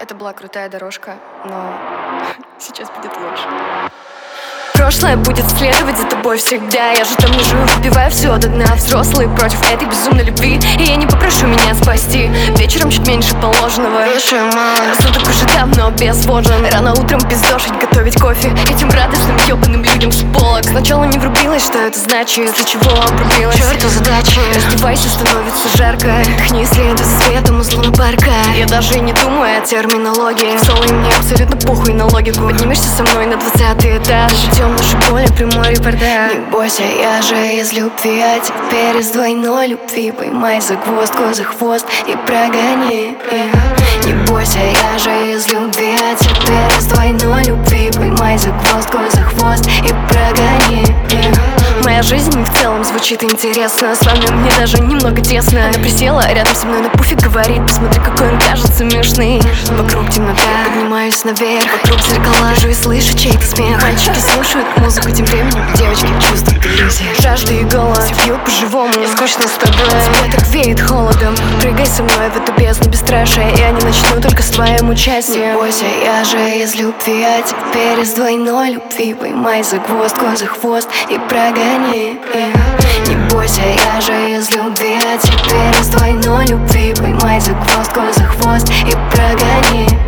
Это была крутая дорожка, но сейчас будет лучше. Прошлое будет следовать за тобой всегда. Я же там не живу, выбивая все до дна. Взрослые против этой безумной любви, и я не попрошу меня спасти. Вечером чуть меньше положенного. Рассудок уже давно безвожен. Рано утром пиздошить, готовить кофе этим радостным ёбаным людям с полок. Сначала не врубилась, что это значит, из-за чего обрубилась. Чёрту задачи. Раздевайся, становится жарко. Дыхни следуй за светом узлом парка. Я даже и не думаю о терминологии. Соло, и мне абсолютно похуй на логику. Поднимешься со мной на 20-й этаж. Наши боли, прямой репортаж. Не бойся, я же из любви, а теперь из двойной любви. Поймай загвоздку за хвост и прогони. Не бойся, я же из любви, а теперь из двойной любви. Поймай загвоздку за хвост и прогони. Моя жизнь в целом звучит интересно. С вами мне даже немного тесно. Она присела рядом со мной на пуфик, говорит: посмотри, какой он кажется смешный. Вокруг темнота, поднимаюсь наверх. Вокруг зеркала, вижу и слышу чей-то смех. Мальчики слушают музыку, тем временем девочки чувствуют иллюзии. Жажда и голод, все пьют по-живому. Мне скучно с тобой, тебя так веет холодом. Прыгай со мной в эту бездну бесстрашия. Я не начну только с твоим участием. Не бойся, я же из любви, а теперь из двойной любви. Поймай загвоздку за хвост и прогони. Не бойся, я же из любви, а теперь из двойной любви. Поймай загвоздку за хвост и прогони.